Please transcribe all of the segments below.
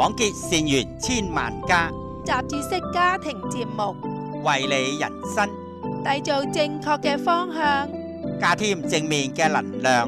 廣結善緣千萬家， 雜誌式家庭節目， 為你人生締造正確嘅方向， 加添正面嘅能量。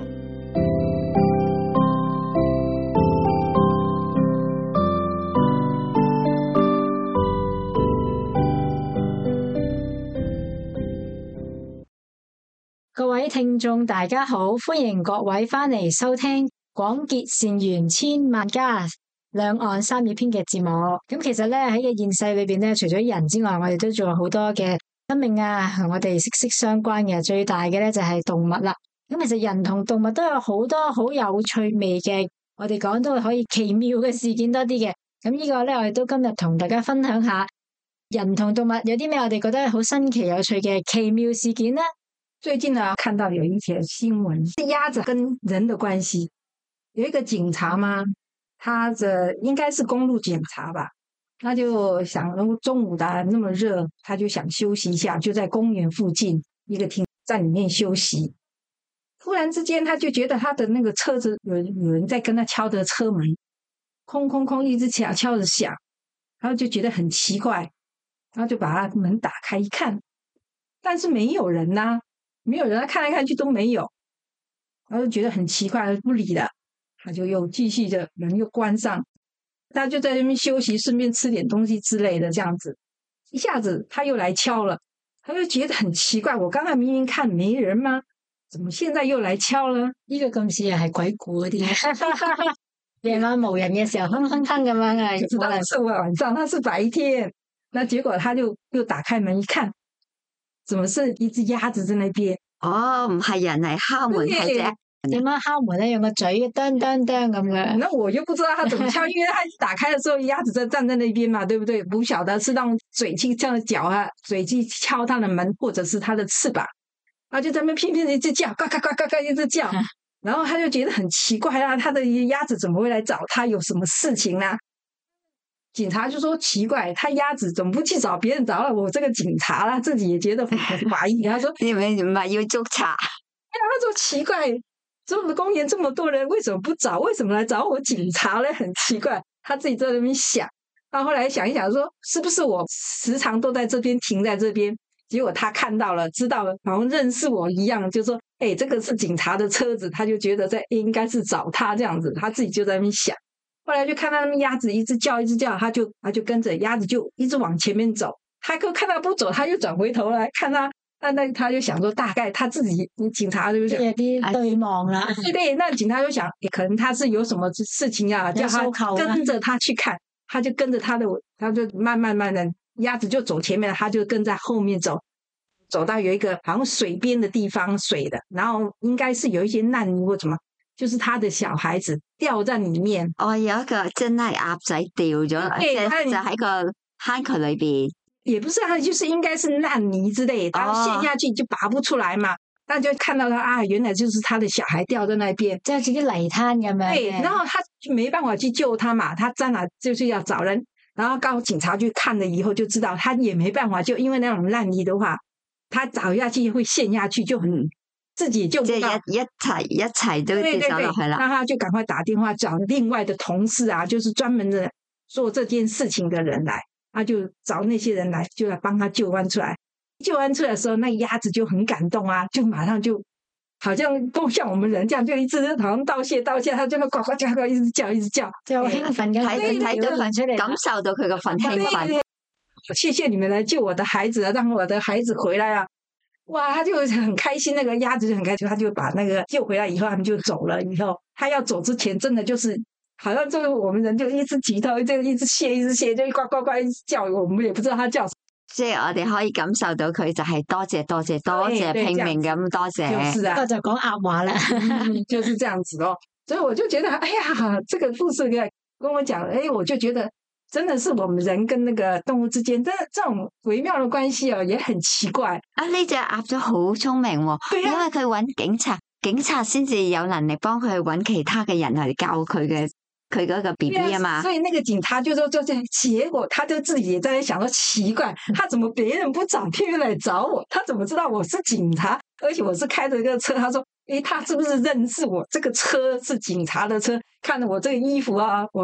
各位聽眾大家好，歡迎各位翻嚟收聽廣結善緣千萬家兩岸三月篇嘅節目。咁其實咧喺個現世裏邊咧，除咗人之外，我哋都仲有好多嘅生命啊，同我哋息息相關嘅。最大嘅咧就係動物啦。咁其實人同動物都有好多好有趣味嘅，我哋講都可以奇妙嘅事件多啲嘅。咁呢個咧我哋都今日同大家分享下人同動物有啲咩我哋覺得好新奇有趣嘅奇妙事件呢？ 最近呢，看到有一條新聞，是鴨子跟人的關係。有一個警察嘛，他應該是公路檢查吧，他就想中午的那麼熱，他就想休息一下，就在公園附近一個停站裡面休息。突然之間，他就覺得他的那個車子有人在跟他敲的車門，空空空一直敲着響，然後就覺得很奇怪，然後就把他門打開一看，但是沒有人啊。沒有人，他看來看去都沒有，然後就覺得很奇怪，不理了，他就又繼續的門又關上，他就在那邊休息，順便吃點東西之類的，這樣子，一下子他又來敲了，他就覺得很奇怪，我剛才明明看沒人嗎？怎麼現在又來敲了？ 呢個咁似係鬼故嗰啲，夜晚無人嘅時候，哼哼哼咁樣啊， 就知道是晚上，他是白天，那結果他就又打開門一看。怎麼是一隻鴨子在那邊？ 哦，唔係人嚟敲門，係隻點樣敲門咧？用個嘴叮叮叮咁樣。 那我就不知道他怎麼敲，因為他打開的時候，鴨子在站在那邊嘛，對不對？不曉得是讓嘴去這樣腳啊，嘴去敲他的門，或者是他的翅膀，然後就在那邊拼命一直叫，呱呱呱呱呱一直叫，然後他就覺得很奇怪啊，他的鴨子怎麼會來找他？有什麼事情呢？警察就說奇怪，他鴨子怎麼不去找別人，找了我這個警察啦？自己也覺得很懷疑。他說：“ 你唔係要捉賊？” 他說奇怪，這麼公園這麼多人，為什麼不找？為什麼來找我警察呢？很奇怪，他自己在那邊想。然後後來想一想說，說是不是我時常都在這邊停在這邊？結果他看到了，知道了，好像認識我一樣，就說：“哎，這個是警察的車子。”他就覺得應該是找他這樣子，他自己就在那邊想。後來就看到那鴨子一直叫一直叫，他就跟着鴨子就一直往前面走。他就看他不走，他就轉回頭來看他，那他就想說大概他自己警察就想有啲對望啦。 對，那警察就想，可能他是有什麼事情啊，叫他跟着他去看，他就跟着他的，他就慢慢的，鴨子就走前面，他就跟在後面走，走到有一個好像水邊的地方，水的，然後應該是有一些難民或什麼。就是他的小孩子掉在裏面。 哦，有一個真係鴨仔掉咗，就喺個坑渠裏邊。 也不是啊，就是應該是爛泥之類，然後陷下去就拔不出來嘛。那就看到他啊，原來就是他的小孩掉在那邊， 即係似啲泥灘咁樣。 對，然後他就沒辦法去救他嘛，他在哪就是要找人，然後告警察去看了以後就知道他也沒辦法救，因為那種爛泥的話，他找下去會陷下去就很。自己就即係一齊都跌咗落去啦， 那他就趕快打電話找另外的同事啊，就是專門的做這件事情的人來，他就找那些人來，就來幫他救翻出來。救翻出來的時候，那鴨子就很感動啊，就馬上就好像都像我們人這樣，就一直好像道謝，他就呱呱叫，一直叫， 就興奮嘅， 睇到出嚟，感受到佢個份興奮。 謝謝你們來救我的孩子，讓我的孩子回來啊！哇，他就很開心，那個鴨子就很開心，他就把那個救回來以後，他們就走了。以後他要走之前，真的就是好像就是我們人就一直急頭，就一直謝，就呱呱呱一直叫，我們也不知道他叫什麼。 即係我哋可以感受到佢就係多謝拼命咁多謝。 就是啊， 就講鴨話啦， 就是這樣子咯。所以我就覺得，哎呀，這個故事跟我講，哎，我就覺得。真的是我們人跟那個動物之間，這種微妙的關係哦，也很奇怪。 啊，呢隻鴨咗好聰明喎，因為佢揾警察先至有能力幫佢揾其他嘅人嚟教佢嗰個 BB 啊嘛。 所以那個警察就說，結果他就自己也在想說，奇怪，他怎麼別人不找，偏偏來找我？他怎麼知道我是警察？而且我是開着這個車，他說，誒，他是不是認識我？這個車是警察的車，看了我這個衣服啊，我那個。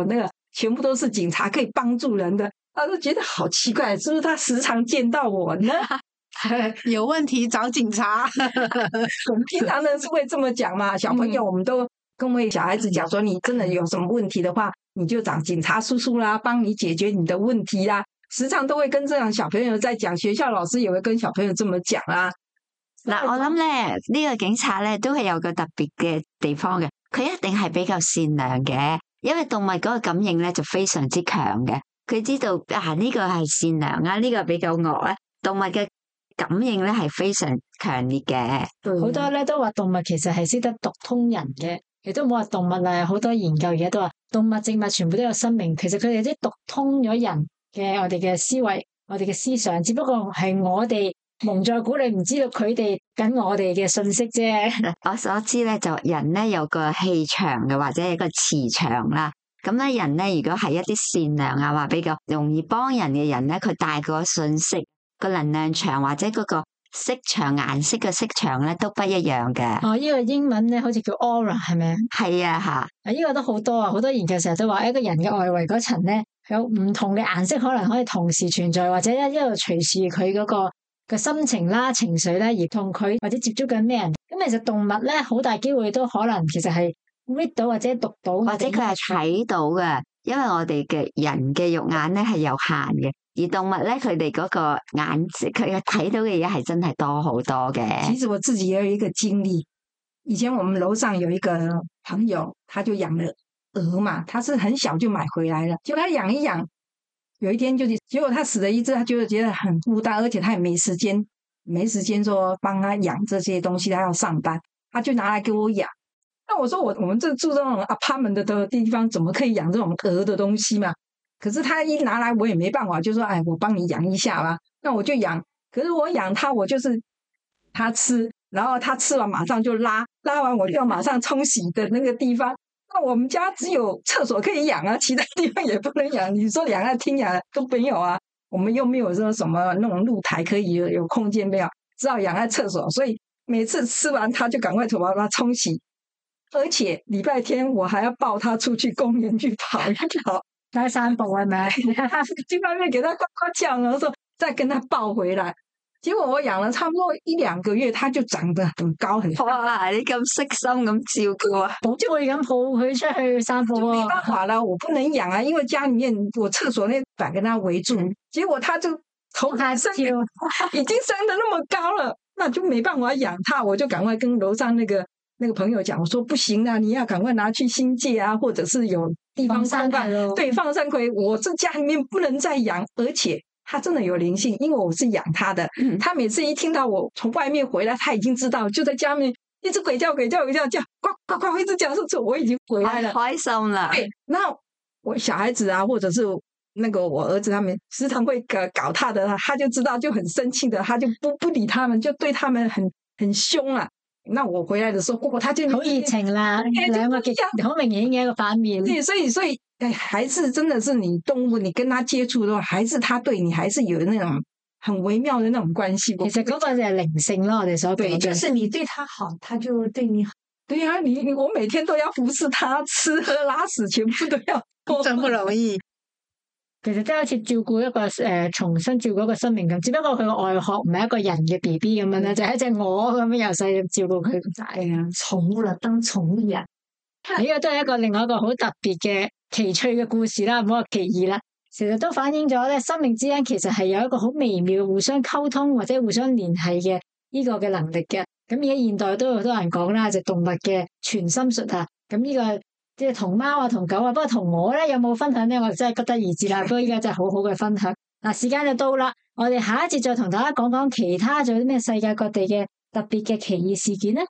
全部都是警察，可以帮助人的，他就觉得好奇怪，是不是他时常见到我呢？ 有问题找警察。 我们平常人是会这么讲嘛，小朋友我们都跟我小孩子讲说，你真的有什么问题的话，你就找警察叔叔啦，帮你解决你的问题啦。时常都会跟这样小朋友在講，學校老師也會跟小朋友這麼講啦。 嗱，我諗咧呢個警察咧都係有個特別嘅地方嘅，佢一定係比較善良嘅，因為動物嗰個感應咧就非常之強嘅，佢知道呢個係善良啊，呢個比較惡啊，動物嘅感應咧係非常強烈嘅。 好多咧都話動物其實係識得讀通人嘅，亦都冇話動物啊，好多研究而家都話動物植物全部都有生命，其實佢哋啲讀通咗人嘅我哋嘅思維，我哋嘅思想，只不過係我哋蒙在鼓裏，唔知道佢哋緊我哋嘅信息啫。 我所知咧，就人咧有個氣場嘅，或者係一個磁場啦。咁咧人咧，如果係一啲善良啊，或比較容易幫人嘅人咧，佢帶個信息個能量場或者嗰個色場顏色嘅色場咧都不一樣嘅。 哦，呢個英文咧好似叫 aura 係咪？ 係啊，吓。 呢個都好多啊，好多研究成日都話一個人嘅外圍嗰層咧有唔同嘅顏色，可能可以同時存在，或者一路隨住佢嗰個心情啦、情緒咧而同佢或者接觸緊咩人。咁其實動物咧好大機會都可能其實係 read 到或者讀到， 或者佢係睇到嘅，因為我哋嘅人嘅肉眼咧係有限嘅。而動物咧，佢哋嗰個眼睛，佢睇到嘅嘢係真係多好多嘅。 其實我自己也有一個經歷，以前我們樓上有一個朋友，他就養了鵝嘛，他是很小就買回來了，結果他養一養，有一天就是，結果他死了一隻，他就覺得很孤單，而且他也沒時間說幫他養這些東西，他要上班，他就拿來給我養。那我說我們這住這種 apartment 的地方，怎麼可以養這種鵝的東西嘛？可是他一拿來我也沒辦法，就說哎，我幫你養一下吧。那我就養，可是我養它，我就是它吃，然後它吃完馬上就拉完我就要馬上沖洗的那個地方。那我們家只有廁所可以養啊，其他地方也不能養。你說養在廳養都沒有啊，我們又沒有說什麼那種露台可以有空間，沒有，只好養在廁所。所以每次吃完它就趕快把它沖洗，而且禮拜天我還要抱它出去公園去跑一跑。 帶散步係咪？ 去外面給它呱呱叫，然後說再跟它抱回來。結果我養了差不多1-2個月，它就長得很高很高。 哇！你咁悉心咁照顧啊， 好中意咁抱佢出去散步啊！ 沒辦法了，我不能養啊，因為家裡面我廁所那板跟它圍住，結果它就頭還升，已經升得那麼高了，那就沒辦法養它，我就趕快跟樓上那個朋友講，我說不行啊，你要趕快拿去新界啊，或者是有地方放放，對，放山葵。我這家裡面不能再養，而且它真的有靈性，因為我是養它的。它每次一聽到我從外面回來，它已經知道，就在家裡面一直鬼叫，叫，呱呱呱，一直叫，說我已經回來了， 開心啦。 對，然後我小孩子啊，或者是那個我兒子他們時常會搞他的，他就知道，就很生氣的，他就不理他們，就對他們很凶啊。那我回來的時候，他就好熱情啦，兩個極好明顯嘅一個反面。 對，所以，還是真的是你動物，你跟他接觸的話，還是他對你還是有那種很微妙的那種關係。 其實嗰個就係靈性咯，我哋所講嘅。 就是你對他好，他就對你好。對啊，我每天都要服侍他，吃喝拉屎全部都要， 真不容易。 其實真係好似照顧一個重新照顧一個生命咁，只不過佢個外殼唔係一個人嘅 BB 咁樣咧，就係一隻鵝咁樣由細照顧佢咁大啊，寵物啦，當寵物人。呢個都係一個另外一個好特別嘅奇趣嘅故事啦，唔好話奇異啦。其實都反映咗咧，生命之間其實係有一個好微妙互相溝通或者互相聯繫嘅呢個嘅能力嘅。咁而家現代都有好多人講啦，就動物嘅傳心術啊。咁呢個即係同貓啊、同狗啊，不過同我咧有冇分享咧？我真係不得而知啦。不過依家真係好好嘅分享。嗱，時間就到啦，我哋下一節再同大家講講其他仲有啲咩世界各地嘅特別嘅奇異事件咧。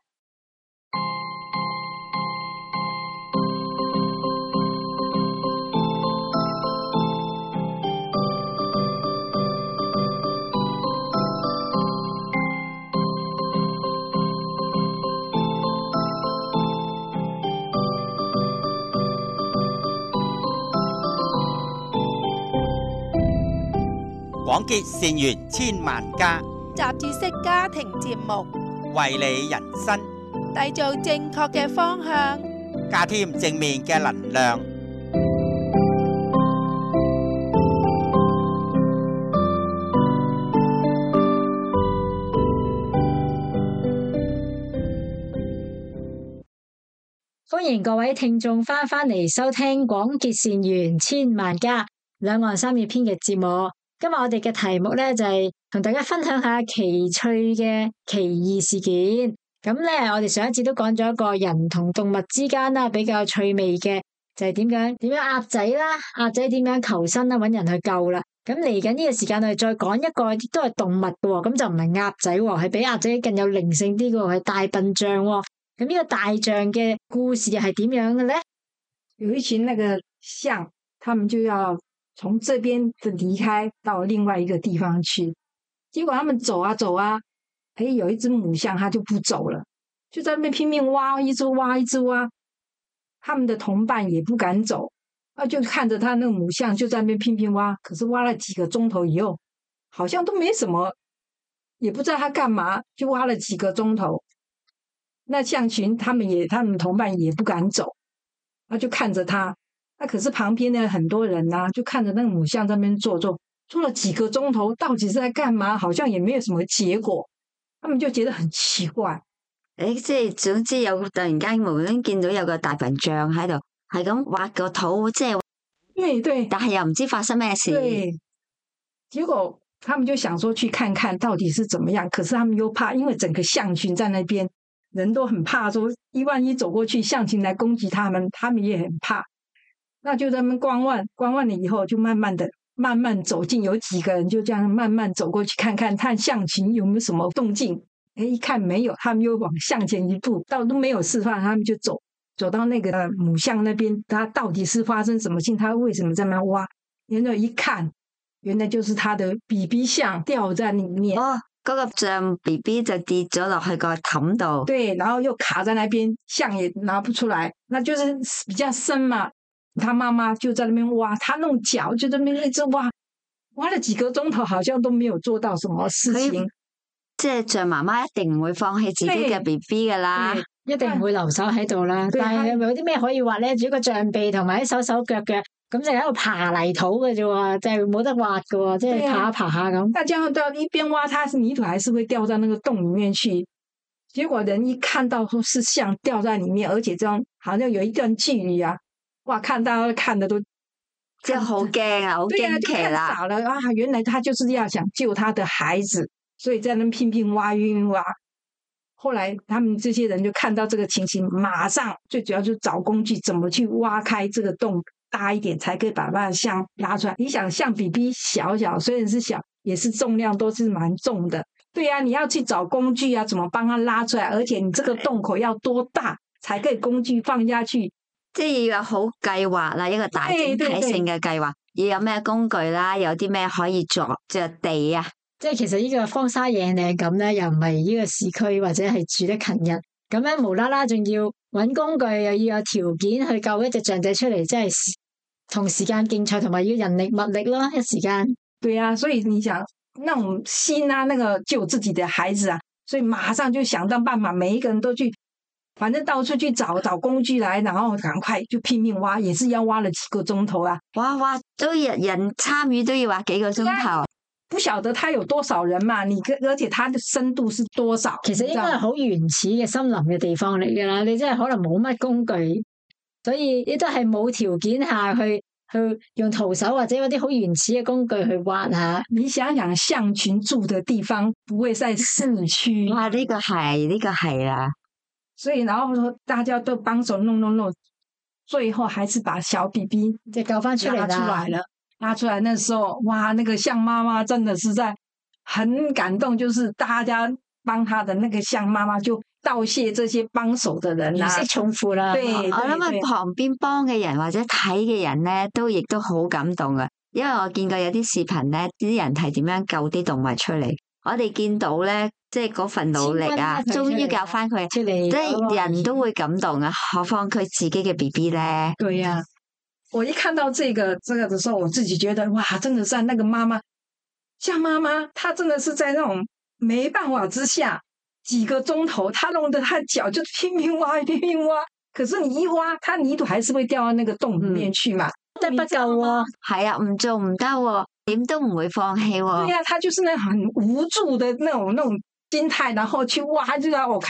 廣結善緣千萬家， 雜誌式家庭節目， 為你人生締造正確嘅方向， 加添正面嘅能量。 歡迎各位聽眾翻嚟收聽廣結善緣千萬家兩岸三月篇嘅節目。今日我哋嘅題目咧就係同大家分享下奇趣嘅奇異事件。咁咧，我哋上一次都講咗一個人同動物之間啦比較趣味嘅，就係點樣鴨仔啦，鴨仔點樣求生啦，搵人去救啦。咁嚟緊呢個時間，我哋再講一個都係動物嘅，咁就唔係鴨仔，係比鴨仔更有靈性啲嘅，係大笨象。咁呢個大象嘅故事又係點樣嘅咧？ 有一群那個象，他們就要從這邊的離開到另外一個地方去，結果他們走啊走啊，有一隻母象，它就不走了，就在那邊拼命挖，一直挖，一直挖。他們的同伴也不敢走，就看着他那個母象就在那邊拼命挖，可是挖了幾個鐘頭以後，好像都沒什麼，也不知道他幹嘛，就挖了幾個鐘頭。那象群他們同伴也不敢走，就看着他。可是旁邊呢很多人啊，就看着那個母象在那邊坐了幾個鐘頭，到底是在幹嘛？好像也沒有什麼結果，他們就覺得很奇怪。 即係總之有突然間無端見到有個大笨象喺度，係咁挖個肚，即係對， 但係又唔知發生咩事。 對，結果他們就想說去看看到底是怎麼樣，可是他們又怕，因為整個象群在那邊。人都很怕說萬一走過去象群來攻擊他們也很怕，那就在那邊觀望了以後，就慢慢走近，有幾個人就這樣慢慢走過去看象群有沒有什麼動靜。一看沒有，他們又往向前一步，到都沒有事發，他們就走到那個母象那邊，他到底是發生什麼事，他為什麼在那邊挖？然後一看，原來就是他的 BB 象掉在裏面。 嗰個象 BB 就跌咗落去個氹度， 對，然後又卡在那邊，象也拿不出來，那就是比較深嘛。他媽媽就在那邊挖，他弄腳就在那邊一直挖了幾個鐘頭，好像都沒有做到什麼事情。 即係象媽媽一定唔會放棄自己嘅 BB 噶啦， 一定唔會留守喺度啦。但係有啲咩可以挖咧？只有個象鼻同埋啲手腳腳。咁就喺度爬泥土嘅啫喎，就係冇得挖嘅喎，即係爬下咁。 那這樣都一邊挖，它泥土還是會掉在那個洞裡面去。結果人一看到說是象掉在裡面，而且這樣好像有一段距離啊，哇！看到看的都即係好驚啊，好驚奇啦！ 傻了啊！原來他就是要想救他的孩子，所以在那拼命挖，挖。後來他們這些人就看到這個情形，馬上最主要就找工具，怎麼去挖開這個洞。大一點才可以把那象拉出來。你想象 BB 小，雖然是小，也是重量都是蠻重的。對啊，你要去找工具啊，怎麼幫他拉出來？而且你這個洞口要多大才可以工具放下去？ 即係要有好計劃啦，一個大整體性嘅計劃。要有咩工具啦，有啲咩可以着地啊？ 即係其實呢個荒沙野嶺咁咧，又唔係呢個市區或者係住得近人。咁樣無啦啦仲要搵工具，又要有條件去救一隻象仔出嚟，即係同時間競賽，同埋要人力物力咯，一時間。 對啊，所以你想那種心啊，那個救自己的孩子啊，所以馬上就想當辦法，每一個人都去，反正到處去找工具來，然後趕快就拼命挖，也是要挖了幾個鐘頭啊。 哇，都人參與都要挖幾個鐘頭。 不曉得他有多少人嘛？而且它的深度是多少？ 其實應該係好原始嘅森林嘅地方嚟㗎啦，你真係可能冇乜工具，所以呢都係冇條件下去用徒手或者嗰啲好原始嘅工具去挖下。 你想想象群住的地方不會在市區。 哇，呢個係啦。 所以然後大家都幫手弄，最後還是把小 BB 就救翻出嚟啦。 拉出來那時候，哇，那個象媽媽真的是在很感動，就是大家幫他的那個象媽媽就道謝這些幫手的人啦， 如釋重負啦。 對， 我諗旁邊幫嘅人或者睇嘅人咧，亦都好感動嘅，因為我見過有啲視頻咧，啲人係點樣救啲動物出嚟，我哋見到咧，即係嗰份努力啊，終於救翻佢出嚟，即係人都會感動啊，何況佢自己嘅 BB 咧。 對呀、啊。我一看到這個的時候，我自己覺得哇，真的是那個媽媽，象媽媽，她真的是在那種沒辦法之下，幾個鐘頭，她弄得她腳就拼命挖，可是你一挖，它泥土還是會掉到那個洞裡面去嘛， 得不夠喎。 係啊，唔做唔得喎，點都唔會放棄喎。 對呀、啊，他就是那很無助的那種心態，然後去挖，就讓我看到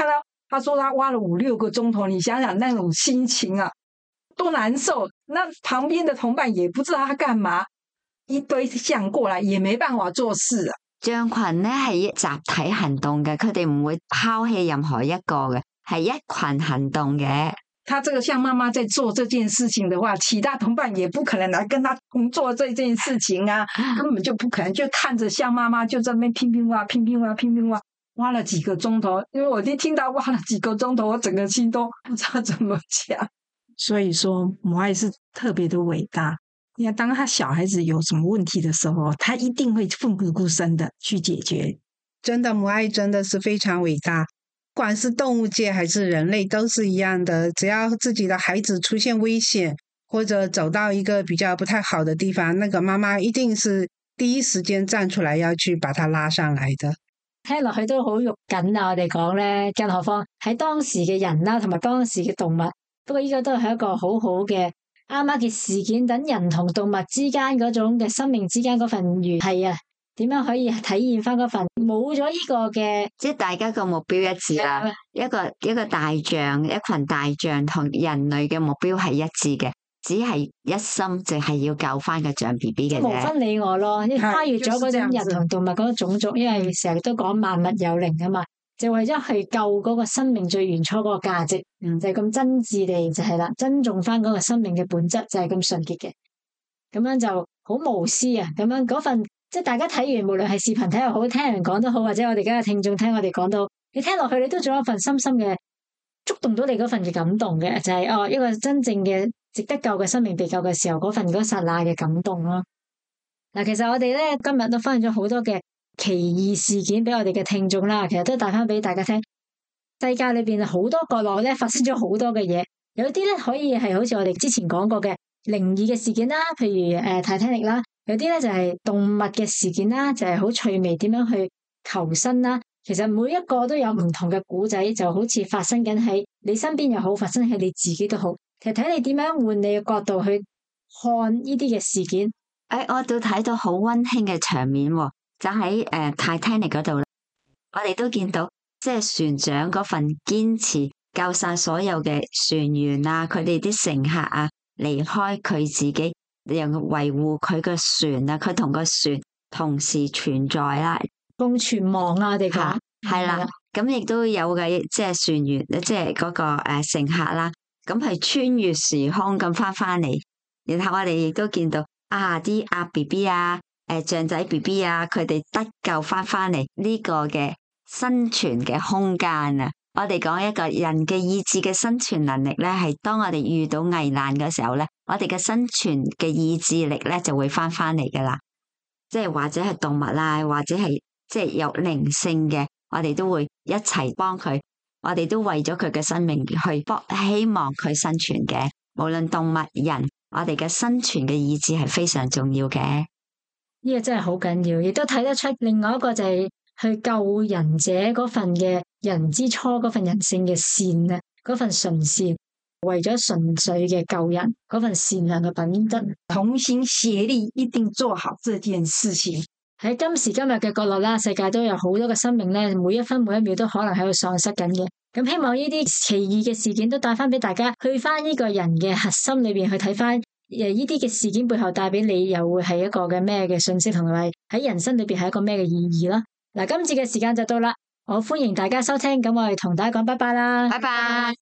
他说他挖了5、6个钟头，你想想那种心情啊，多难受。那旁边的同伴也不知道他干嘛，一堆象過嚟也沒辦法做事啊。 象群咧係集體行動嘅，佢哋唔會拋棄任何一個嘅，係一群行動嘅。 他這個象媽媽在做這件事情的話，其他同伴也不可能來跟他同做這件事情啊，根本就不可能，就看着象媽媽就在那邊拼拼挖，拼拼挖，拼拼挖，挖了幾個鐘頭。因為我一聽到挖了幾個鐘頭，我整個心都不知道怎麼講。所以說母愛是特別的偉大。你看，當他小孩子有什麼問題的時候，他一定會奮不顧身的去解決。 真的，母愛真的是非常偉大。不管是動物界還是人類都是一樣的，只要自己的孩子出現危險，或者走到一個比較不太好的地方，那個媽媽一定是第一時間站出來要去把他拉上來的。 聽落去都好肉緊啊！我哋講咧，更何況喺當時嘅人啦，同埋當時嘅動物。不過依個都係一個好好嘅啱啱嘅事件，等人同動物之間嗰種嘅生命之間嗰份聯繫啊，點樣可以體現翻嗰份冇咗呢個嘅， 即係大家個目標一致啦。一個大象，一群大象同人類嘅目標係一致嘅，只係一心淨係要救翻個象 B B 嘅啫。 無分你我咯，跨越咗嗰種人同動物嗰種種族，因為成日都講萬物有靈啊嘛。就為咗去救嗰個生命最原初嗰個價值，就係咁真摯地就係啦，珍重翻嗰個生命嘅本質就係咁純潔嘅，咁樣就好無私啊！咁樣嗰份即係大家睇完，無論係視頻睇又好，聽人講都好，或者我哋而家嘅聽眾聽我哋講到，你聽落去你都仲有一份深深嘅觸動到你嗰份嘅感動嘅，就係一個真正嘅值得救嘅生命被救嘅時候嗰份嗰剎那嘅感動咯。嗱，其實我哋咧今日都分享咗好多嘅奇異事件俾我哋嘅聽眾啦，其實都帶翻俾大家聽。世界裏邊好多角落咧發生咗好多嘅嘢，有啲咧可以係好似我哋之前講過嘅靈異嘅事件啦，譬如Titanic 啦，有啲咧就係動物嘅事件啦，就係好趣味點樣去求生啦。其實每一個都有唔同嘅古仔，就好似發生緊喺你身邊又好，發生喺你自己都好。其實睇你點樣換你嘅角度去看呢啲嘅事件。 我都睇到好溫馨嘅場面喎。就喺Titanic 嗰度，我哋都見到即係船長嗰份堅持，救晒所有嘅船員啊，佢哋啲乘客啊，離開佢自己，又維護佢個船啊，佢同個船同時存在啦， 共存亡啊！我哋講係啦，咁亦都有嘅，即係船員，即係嗰個乘客啦，咁係穿越時空咁翻嚟，然後我哋亦都見到啲阿 BB 啊。象仔 BB 啊，佢哋得救翻嚟呢個嘅生存嘅空間啊！我哋講一個人嘅意志嘅生存能力咧，係當我哋遇到危難嘅時候咧，我哋嘅生存嘅意志力咧就會翻嚟噶啦。即係或者係動物啦，或者係即係有靈性嘅，我哋都會一齊幫佢。我哋都為咗佢嘅生命去希望佢生存嘅。無論動物人，我哋嘅生存嘅意志係非常重要嘅。 呢個真係好緊要，亦都睇得出另外一個就係去救人者嗰份嘅人之初嗰份人性嘅善啊，嗰份純善，為咗純粹嘅救人嗰份善良嘅品質， 同心協力一定做好這件事情。 喺今時今日嘅角落啦，世界都有好多嘅生命咧，每一分每一秒都可能喺度喪失緊嘅。咁希望呢啲奇異嘅事件都帶翻俾大家，去翻呢個人嘅核心裏邊去睇翻。呢啲嘅事件背後帶俾你又會係一個嘅咩嘅信息，同埋喺人生裏邊係一個咩嘅意義啦。嗱，今次嘅時間就到啦，我歡迎大家收聽，咁我哋同大家講拜拜啦， 拜拜。